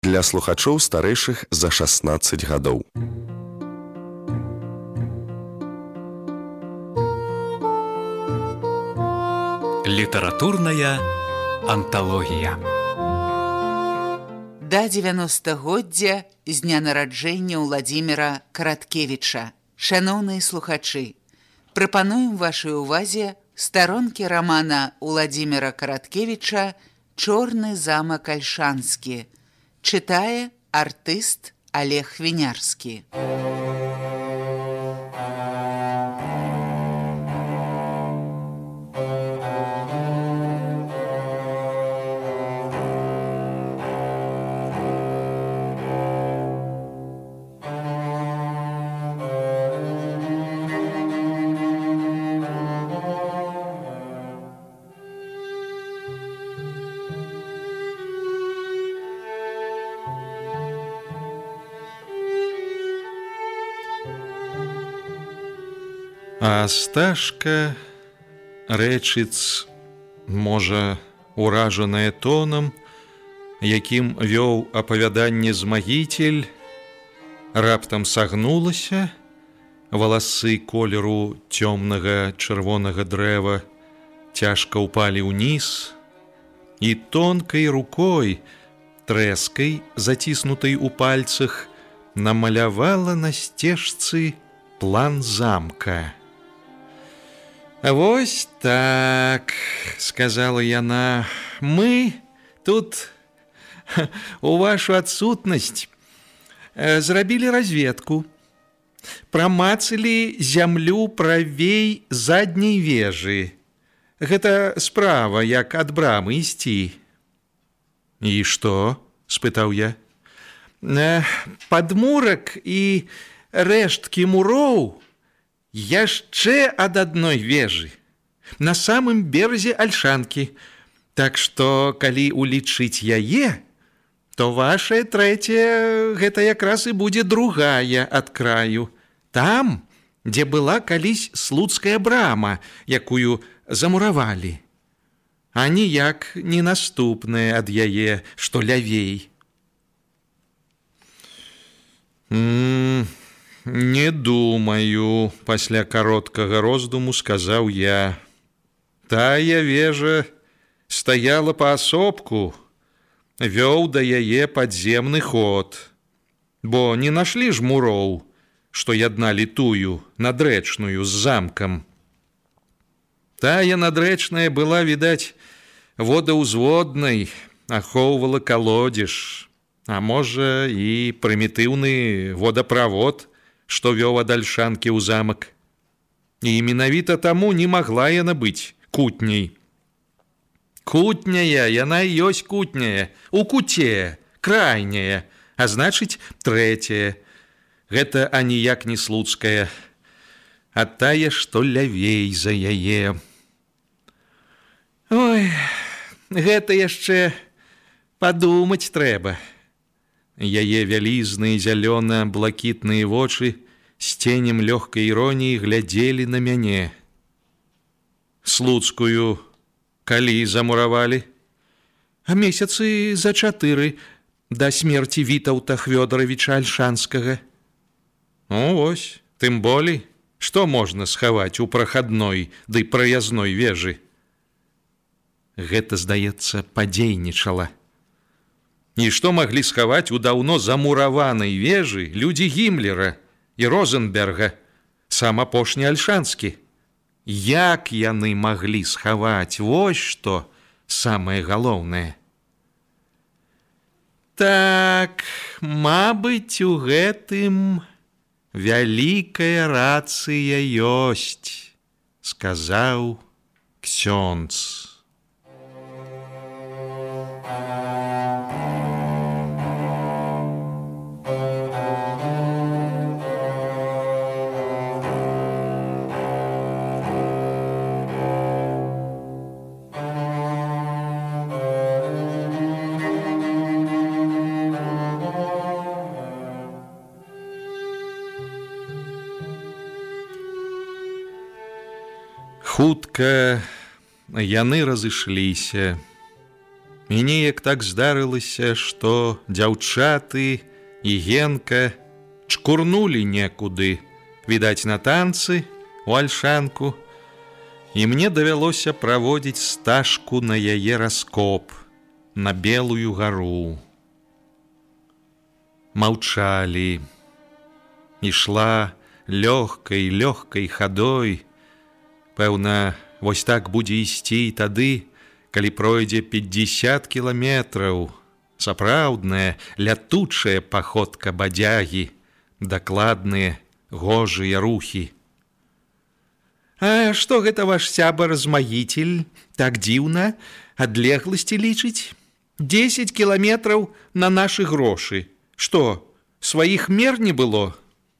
для слухачоў старэйшых за 16 гадоў. Літаратурная анталогія. Да 90-годдзя з дня нараджэння Уладзіміра Караткевіча. Шаноўныя слухачы, прапануем вашай увазе старонкі рамана Уладзіміра Караткевіча «Чорны замак Альшанскі». Чытае артыст Олег Вінярскі. А Сташка рэчыц, можа, уражаная тонам, якім вёў апавяданне змагіцель, раптам сагнулася, валасы колеру цёмнага чырвонага дрэва цяжка ўпалі ўніз, і тонкай рукой, трэскай, заціснутай у пальцах, намалявала на сцежцы план замка. «Вось так, — сказала яна, — мы тут у вашу адсутнасць зрабілі разведку, прамацалі зямлю правей задняй вежы. Гэта справа, як ад брамы ісці». «І што?» — спытаў я. «Падмурак і рэшткі муроў яшчэ ад адной вежы, на самым беразе Альшанкі. Так што, калі улічыць яе, то вашая трэцяя гэта якраз і будзе другая ад краю. Там, дзе была калісь слуцкая брама, якую замуравалі, а ніяк не наступная ад яе, што лявей». «Не думаю», — пасля кароткага роздуму сказаў я. «Тая вежа стаяла паасобку, вёў да яе падземны ход, бо не нашлі ж муроў, што ядналі тую надрэчную з замкам. Тая надрэчная была, відаць, водаўзводнай, ахоўвала калодзеж, а можа і прымітыўны водаправод, што вёў ад Альшанкі ў замак. І менавіта таму не магла яна быць кутняй. Кутняя, яна і ёсць кутняя, у куце, крайняя, а значыць трэцяя. Гэта аніяк не слуцкая, а тая, што лявей за яе». «Ой, гэта яшчэ падумаць трэба». Яе вялізныя зялёна-блакітныя вочы з ценем лёгкай іроніі глядзелі на мяне. «Слуцкую калі замуравалі?» «А месяцы за 4 да смерці Вітаўта Хвёдаравіча Альшанскага». «Ну вось, тым болей, што можна схаваць у прахадной ды праязной вежы?» Гэта, здаецца, падзейнічала. І што маглі схаваць у даўно замураванай вежы людзі Гімлера і Розенберга, сам апошні Альшанскі? Як яны маглі схаваць? Вось што самае галоўнае. «Так, мабыць, у гэтым вялікая рацыя ёсць», — сказаў ксёндз. Хутка яны разышліся. І неяк так здарылася, што дзяўчаты і Генка чкурнулі некуды, відаць, на танцы, у альшанку, і мне давялося праводзіць стажку на яе раскоп, на Белую гару. Маўчалі. Ішла лёгкай хадой. Пэўна, вось так будзе ісці і тады, калі пройдзе 50 кіламетраў. Сапраўдная, лятучая паходка бадзягі, дакладныя, гожыя рухі. А што гэта ваш сябар-змагіцель? Так дзіўна, адлегласці лічыць? 10 кіламетраў на нашы грошы. Што, сваіх мер не было?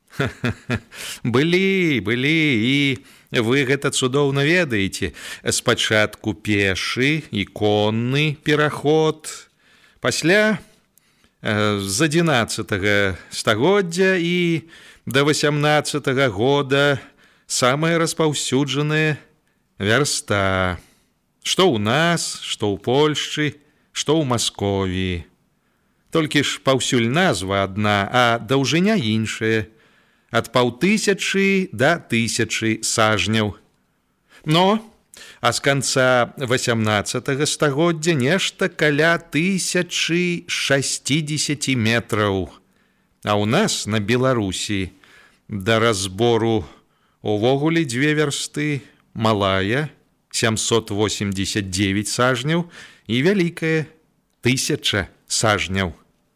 Былі, і вы гэта цудоўна ведаеце. Спачатку пешы і конны пераход, пасля з 11 стагоддзя і да 18 года самая распаўсюджаная вярста. Што ў нас, што ў Польшчы, што ў Масковіі. Толькі ж паўсюль назва адна, а даўжыня іншая. Ад 500 да 1000 сажняў. Но, а з канца 18 стагоддзя нешта каля 1060 метраў. А ў нас на Беларусі да разбору увогуле 2 вярсты, малая 789 сажняў і вялікая 1000 сажняў.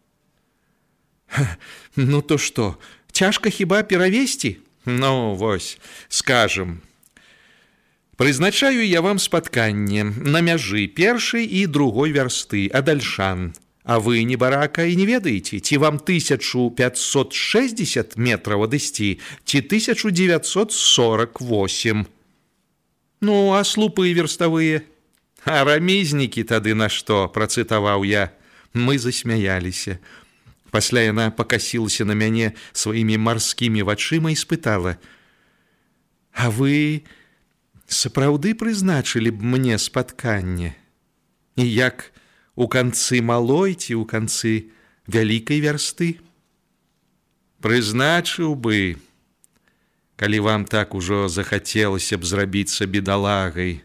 Ну то што, цяжка хіба перавесці? Ну, вось, скажам. Прызначаю я вам спатканне на мяжы першай і другой вярсты ад Альшан. А вы, небарака, і не ведаеце, ці вам 1560 метраў адысці, ці 1948. Ну, а слупы верставыя? А рамізнікі тады на што, працытаваў я. Мы засмяяліся. Пасля яна пакасілася на мяне сваімі марскімі вачыма і спытала: а вы сапраўды прызначылі б мне спатканне? І як у канцы малой ці ў канцы вялікай вярсты? Прызначыў бы, калі вам так ужо захацелася б зрабіцца бедалагай.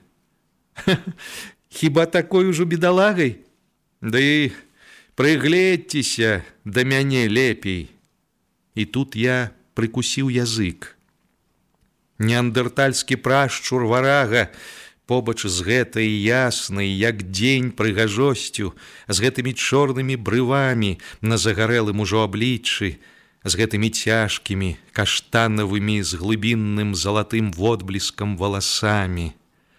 Хіба такой ужо бедалагай? Ды прыгледзьцеся да мяне лепей. І тут я прыкусіў язык. Неандэртальскі прашчур варага побач з гэтай яснай, як дзень, прыгажосцю, з гэтымі чорнымі брывамі на загарэлым ужо абліччы, з гэтымі цяжкімі, каштанавымі з глыбінным залатым водбліскам валасамі.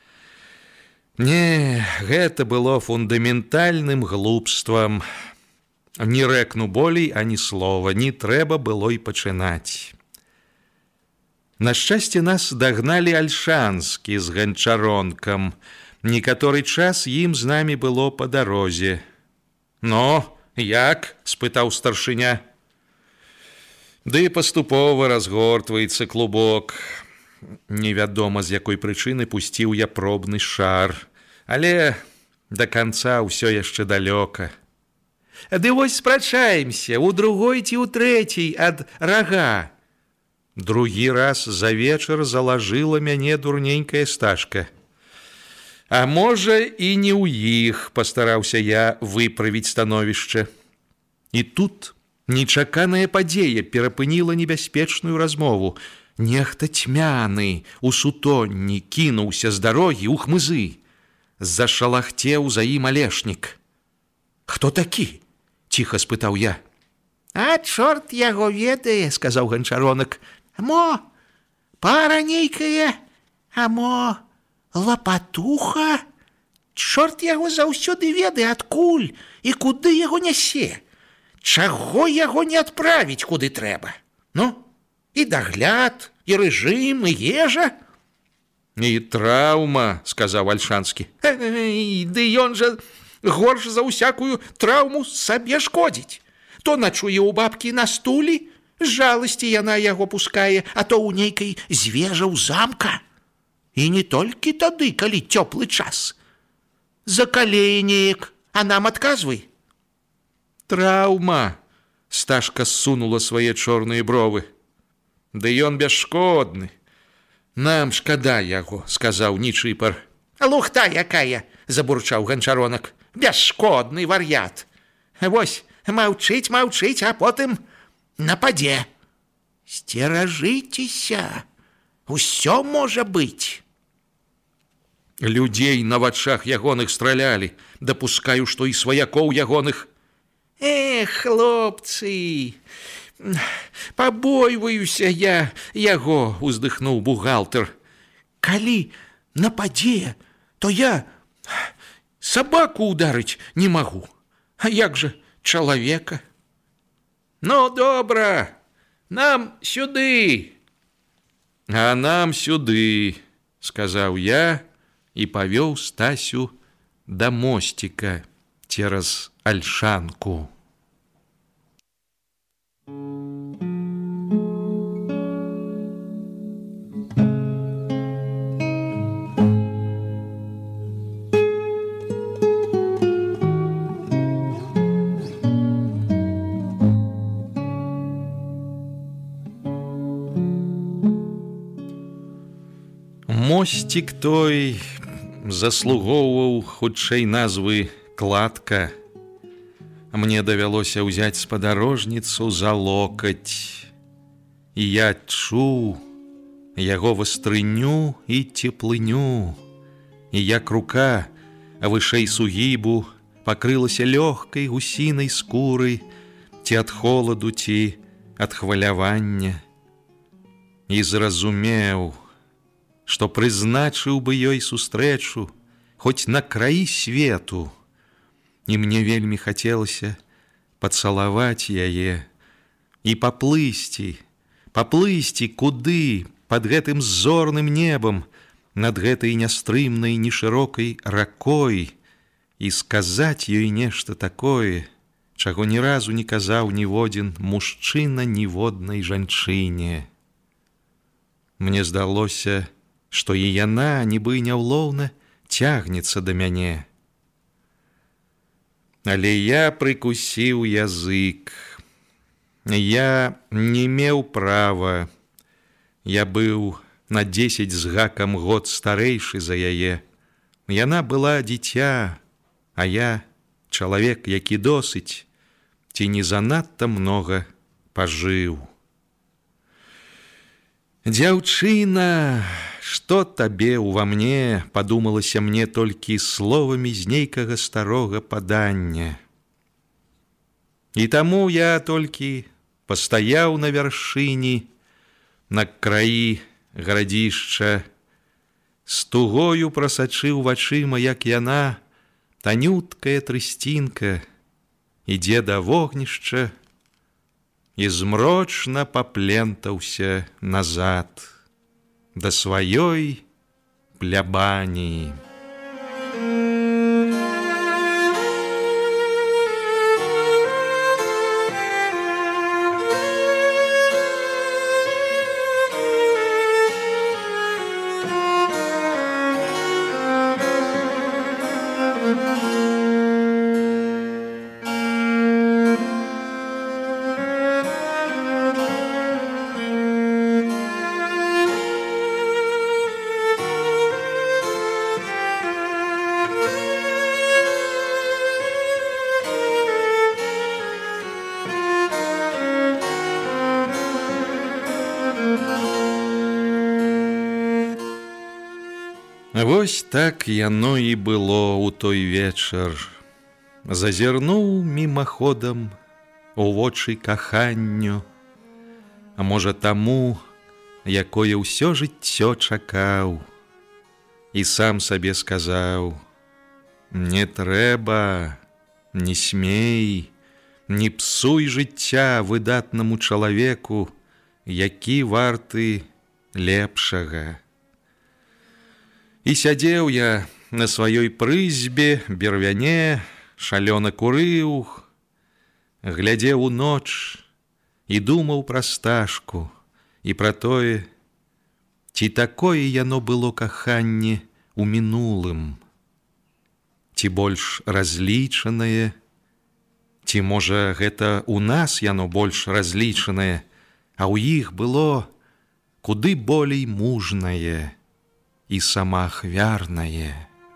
Не, гэта было фундаментальным глупствам. Не рэкну болей ані слова, не трэба было і пачынаць. На шчасце нас дагналі альшанскі з ганчаронкам. Некаторы час ім з намі было па дарозе. «Ну, як?» – спытаў старшыня. Ды паступова разгортваецца клубок. Невядома, з якой прычыны пусціў я пробны шар. Але да канца ўсё яшчэ далёка. Ды вось спрачаемся, у другой ці ў трэцяй ад рага. Другі раз за вечар залажыла мяне дурненькая стажка. А можа, і не ў іх, пастараўся я выправіць становішча. І тут нечаканая падзея перапыніла небяспечную размову. Нехта цьмяны у сутонні кінуўся з дарогі ў хмызы. Зашалахцеў за ім алешнік. «Хто такі?» – ціха спытаў я. «А чорт яго ведае», – сказаў ганчаронак. «Мо пара нейкая, а мо лапатуха? Чорт яго заўсёды ведае, адкуль і куды яго нясе. Чаго яго не адправіць, куды трэба? Ну, і дагляд, і рэжым, і ежа». «І траўма», – сказаў альшанскі. «Ды ён жа горш за ўсякую траўму сабе шкодзіць. То начуе ў бабкі на стулі, з жаласці яна яго пускае, а то ў нейкай звежа ў замка. І не толькі тады, калі цёплы час. Закалее неяк, а нам адказвай. Траўма. Сташка сунула свае чорныя бровы. Ды ён бясшкодны. Нам шкада яго, сказаў Нічыпар. Лухта якая, забурчаў Ганчаронак. Бясшкодны вар'ят. Вось, маўчыць, а потым нападзе. Сцеражыцеся, усё можа быць. Людзей на вачах ягоных стралялі. Дапускаю, што і сваякоў ягоных. Хлопцы, пабойваюся я яго, уздыхнуў бухгалтер. Калі нападзе, то я сабаку ударыць не магу. А як жа чалавека? Ну, добра, нам сюды. А нам сюды, сказаў я і павёў Стасю да мосціка цераз альшанку. Мосцік той заслугоўваў хутчэй назвы кладка. Мне давялося ўзяць спадарожніцу за локаць, і я адчуў яго вастрыню і цеплыню, і як рука вышэй сугібу пакрылася лёгкай гусінай скурай, ці ад холаду, ці ад хвалявання, і зразумеў, што прызначыў бы ёй сустрэчу хоць на краі свету, і мне вельмі хацелася пацалаваць яе і паплысці куды пад гэтым зорным небам, над гэтай нястрымнай нешырокай ракой, і сказаць ёй нешта такое, чаго ні разу не казаў ніводзін мужчына ніводнай жанчыне. Мне здалося, што і яна нібы няўлоўна цягнецца да мяне. Але я прыкусіў язык. Я не меў права. Я быў на 10 з гакам год старэйшы за яе. Яна была дзіця, а я чалавек, які досыць, ці не занадта многа пажыў. Дзяўчына, што табе ўва мне, падумалася мне толькі словамі з нейкага старога падання. І таму я толькі пастаяў на вяршыні, на краі гарадзішча, з тугою прасачыў вачыма, як яна, танюткая трысцінка, ідзе да вогнішча, і змрочна паплентаўся назад да сваёй плябаніі. Вось так яно і было ў той вечар. Зазірнуў мімаходам у вочы каханню, а можа таму, якое ўсё жыццё чакаў, і сам сабе сказаў: не трэба, не смей, не псуй жыцця выдатнаму чалавеку, які варты лепшага. І сядзеў я на сваёй прызбе, бервяне, шалёна курыў, глядзеў у ноч і думаў пра Сташку і пра тое, ці такое яно было каханне ў мінулым. ці больш разлічанае, ці, можа, гэта ў нас яно больш разлічанае, а ў іх было куды болей мужнае і самаахвярнае.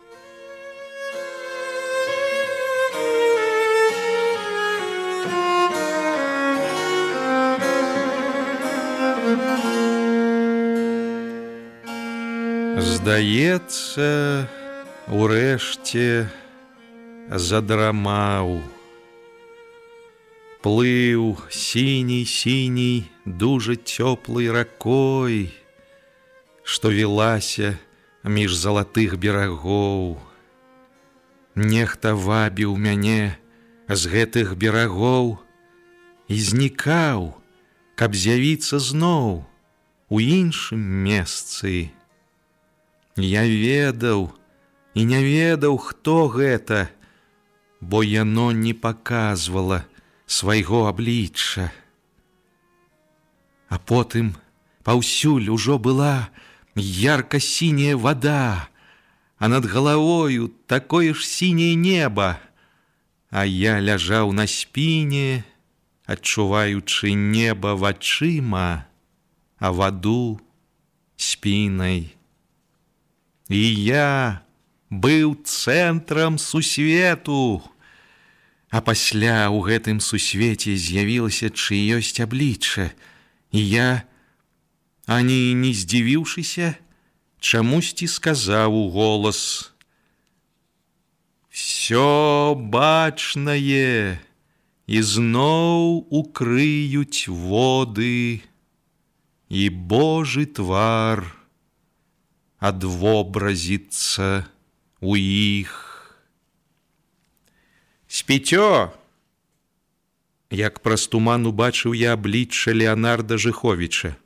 Здаецца, урэшце задрамаў. Плыў сіний-сіний, дужа цёплай ракой, што вілася між залатых берагоў. Нехта вабіў мяне з гэтых берагоў і знікаў, каб з'явіцца зноў у іншым месцы. Я ведаў і не ведаў, хто гэта, бо яно не паказвала свайго аблічча. А потым паўсюль ужо была ярка-сіняя вада, а над галавою такое ж сіняе неба, а я ляжаў на спіне, адчуваючы неба вачыма, а ваду спінай. І я быў цэнтрам сусвету, а пасля ў гэтым сусвеце з'явілася чыёсь аблічча, і я, ані не здзівіўшыся, чамусьці сказаў у голас: «Всё бачнае і зноў укрыюць воды, і Божы твар адвобразіцца ў іх». «Спіцё!» Як праз туман убачыў я аблічча Леанарда Жыховіча.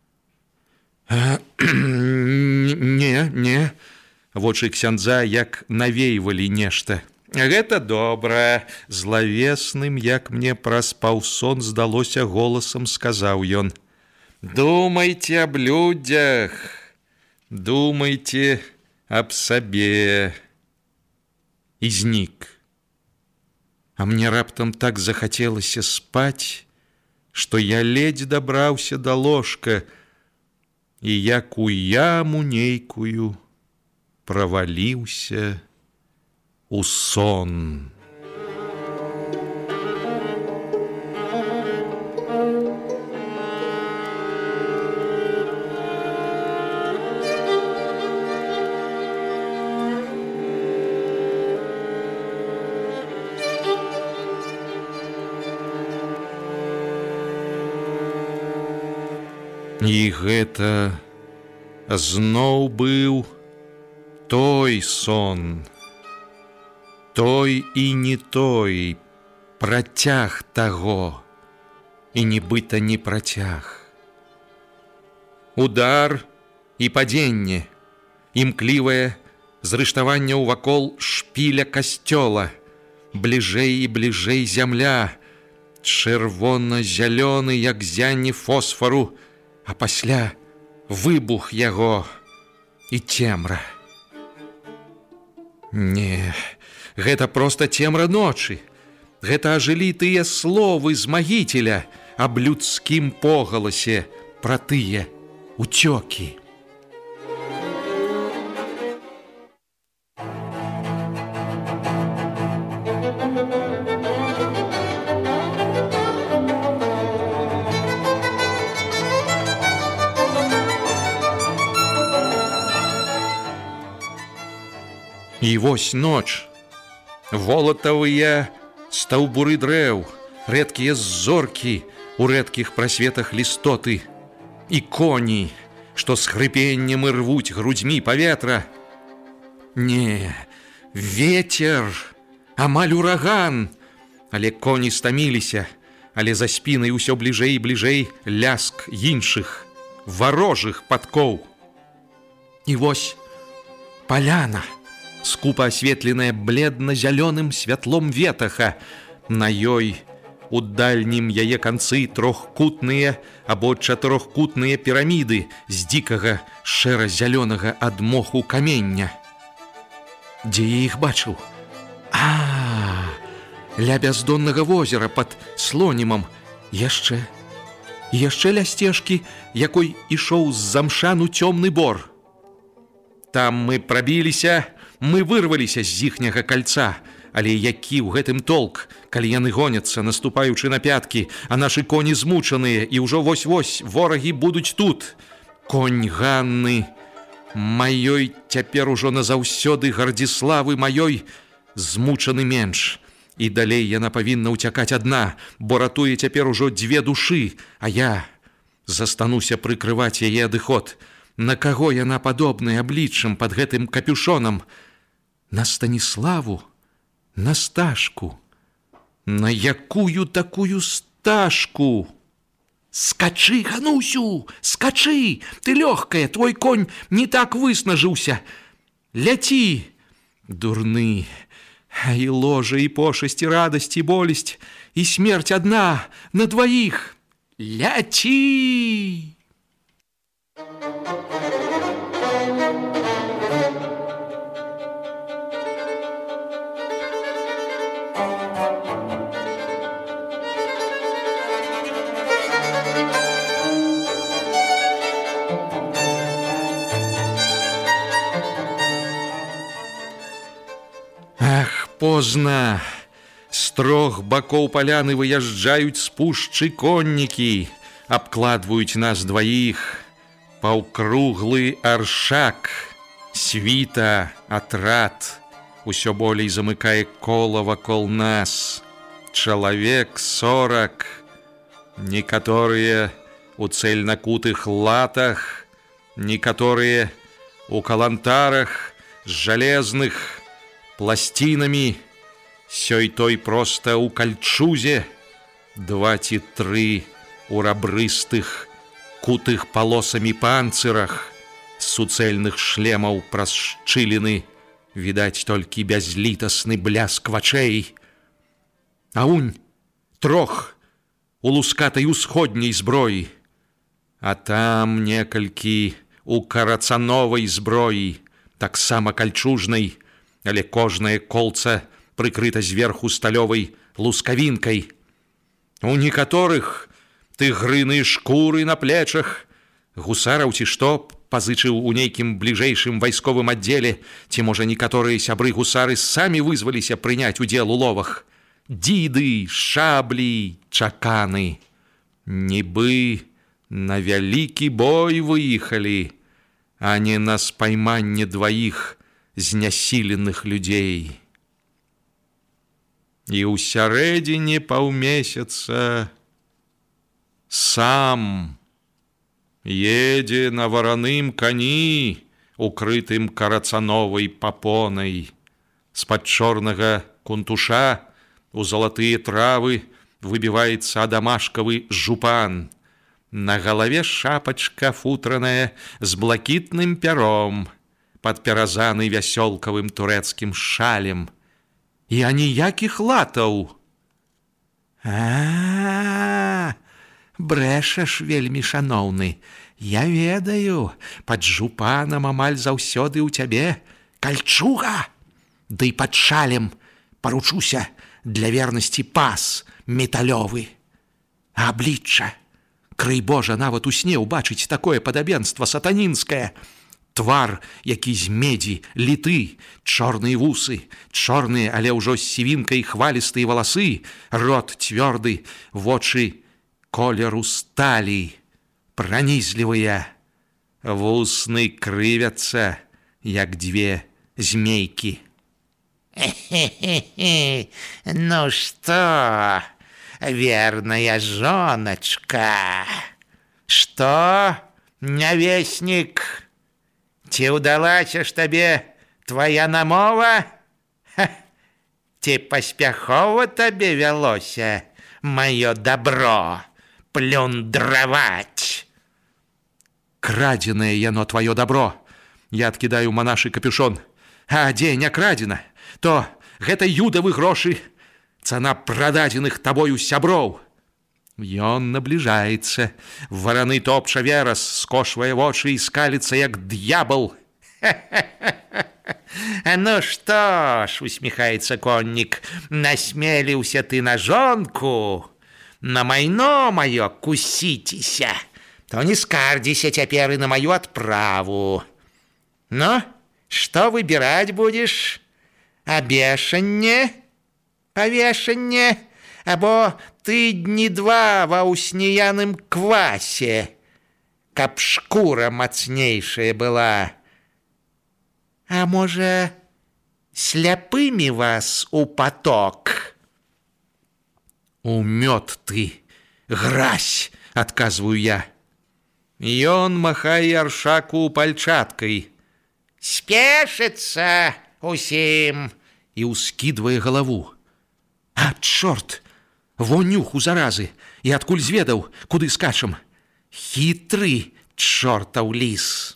Не, вочы ксяндза як навейвалі нешта. «Гэта добра!» Злавесным, як мне праз паўсон здалося, голасам сказаў ён. «Думайце аб людзях, думайце аб сабе». І знік. А мне раптам так захацелася спаць, што я ледзь дабраўся да ложка і як у яму нейкую праваліўся у сон. І гэта зноў быў той сон, той і не той, працяг таго, і нібыта не працяг. Удар і падзенне, імклівае зрыштаванне ўвакол шпіля касцёла, бліжэй і бліжэй зямля, чырвона-зялёны, як зянне фосфару, а пасля выбух яго і цемра. Не, гэта проста цемра ночы. Гэта ажылі тыя словы з магіцеля аб людскім погаласе пра тыя уцёкі. І вось ноч, волатавыя стаўбуры дрэў, рэдкія зоркі у рэдкіх прасветах лістоты і коні, што з хрыпеннем ірвуць грудзьмі паветра. Не, ветер, амаль ураган, але коні стаміліся, але за спінай усё бліжэй і бліжэй ляск іншых, варожых падкоў. І вось паляна, скупа асветленая бледна-зялёным святлом ветаха. На ёй у дальнім яе канцы трохкутныя або чатырохкутныя піраміды з дзікага шэра-зялёнага ад моху камення. Дзе я іх бачыў? ля бяздоннага возера пад слонімам. Яшчэ ля сцежкі, якой ішоў з замшану цёмны бор. Там мы прабіліся, мы вырваліся з іхняга кальца, але які ў гэтым толк, калі яны гоняцца, наступаючы на пяткі, а нашы коні змучаныя, і ўжо вось-вось ворагі будуць тут. Конь Ганны, маёй цяпер ужо назаўсёды Гардзіславы маёй, змучаны менш. І далей яна павінна ўцякаць адна, бо ратуе цяпер ужо 2 душы, а я застануся прыкрываць яе адыход. На каго яна падобная абліччам пад гэтым капюшонам? На Станіславу? На Сташку? На якую такую Сташку? Скачы, Ганусю, скачы! Ты лёгкая, твой конь не так выснажыўся. Ляці! Дурны! І ложа, і пошасць, і радасць, і болесць, і смерць адна на дваіх. Ляці! Позна. З 3 бакоў паляны выязджаюць з пушчы коннікі, абкладваюць нас дваіх. Паўкруглы аршак, світа, атрад. Усё болей замыкае кола вакол нас. Чалавек 40. Некаторыя у цельнакутых латах, некаторыя у калантарах з жалезных пластинами, сёй той просто у кальчузе, 2 ці 3 у рабрыстых, кутых полосамі панцырах, суцэльных шлемаў праз шчыліны, відаць толькі бязлітасны бляск вачэй. А унь 3 у лускатай усходняй зброі, а там некалькі у карацановай зброі, таксама кальчужнай, але кожнае колца прыкрыта зверху сталёвай лускавінкай. У некаторых тыгрыны шкуры на плечах, гусараў ці што пазычыў у нейкім бліжэйшым вайсковым аддзеле, ці, можа, некаторыя сябры гусары самі вызваліся прыняць удзел у ловах. Дзіды, шаблі, чаканы. Нібы на вялікі бой выехалі, а не на спайманне дваіх знясіленых людзей. І ў сярэдзіне паўмесяца сам едзе на вараным кані, укрытым карацановай папонай. З-пад чорнага кунтуша у залатыя травы выбіваецца адамашкавы жупан. На галаве шапачка футраная з блакітным пяром, падпяразаны вясёлкавым турэцкім шалем. І аніякіх латаў. Брэшаш, вельмі шаноўны. Я ведаю, пад жупанам амаль заўсёды ў цябе кальчуга. Ды пад шалем, паручуся, для вернасці пас металёвы. А аблічча, крый Божа, нават у сне ўбачыць такое падабенства сатанінскае. Твар, які з медзі, літы, чорныя вусы, чорныя, але ўжо з сівінкай хвалістыя валасы, рот цвёрды, вочы колеру сталі, пранізлівыя, вусны крывяцца, як 2 змейкі. Ну что, верная жоночка? Что, нявеснік? Ці ўдалася ж табе твая намова? Ці паспяхова табе вялося маё дабро плюндраваць? Крадзенае яно тваё дабро. Я адкідаю манашы капюшон. А дзе не крадзена, то гэта юдавы грошы, цана прададзеных табою сяброў. Ён набліжаецца. Вараны топча верас, скошвае вочы і скаліцца, як д'ябал. Ну что ж, усміхаецца коннік, насмеліўся ты на жонку, на майно маё кусіцеся, то не скардзіся цяпер і на маю адправу. Ну, што выбіраць будзеш? Абешанне, павешанне, або тыдні два ва ўснеяным квасе, каб шкура мацнейшая была. А можа, сляпымі вас у паток? У мёд ты, гразь, адказваю я. Ён махае аршаку пальчаткай. Спешыцца усім. І ўскідвае галаву. А, чорт! Во нюх у заразы! І адкуль зведаў, куды скачам? Хітры чортаў ліс!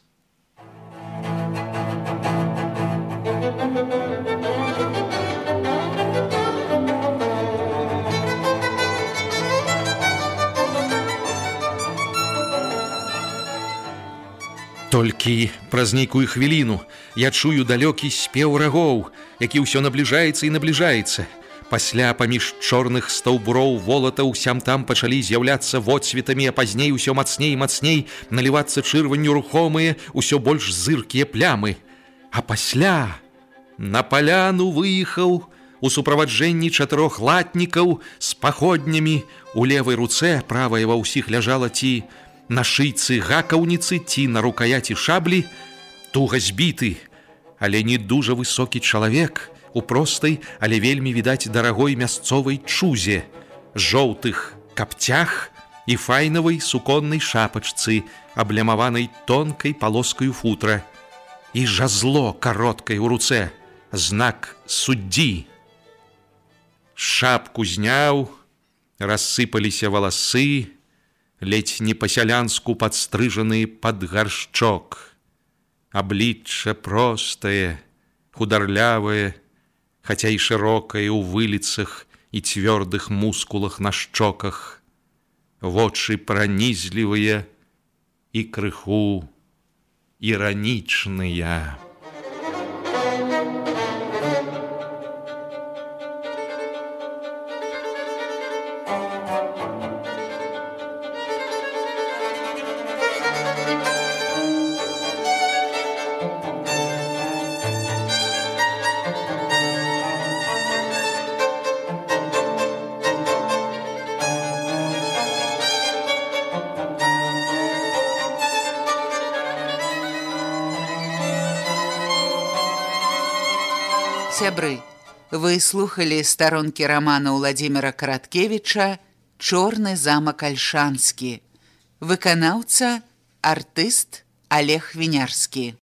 Толькі праз нейкую хвіліну я чую далёкі спеў рагоў, які ўсё набліжаецца і набліжаецца. Пасля паміж чорных стаўбуроў волатаў сям-там пачалі з'яўляцца водсветамі, а пазней усё мацней і мацней налівацца чырванню рухомыя, усё больш зыркія плямы. А пасля на паляну выехаў у суправаджэнні 4 латнікаў з паходнямі. У левай руцэ, правая ва ўсіх ляжала ці на шыйцы гакаўніцы, ці на рукаяці шаблі, туга збіты, але не дужа высокі чалавек у простай, але вельмі відаць дарагой мясцовай чузе, жоўтых капцях і файнавай суконнай шапачцы, аблямаванай тонкай палоскаю футра, і жазло кароткай у руцэ, знак суддзі. Шапку зняў, рассыпаліся валасы, ледзь не па-сялянску падстрыжаны пад гаршчок. Аблічча простае, хударлявае, хаця і шырокае ў выліцах і цвёрдых мускулах на шчоках. Вочы пранізлівыя і крыху іранічныя. Сябры, вы слухали старонкі рамана Уладзіміра Караткевіча «Чорны замак Альшанскі». Выканаўца, артыст Олег Вінярскі.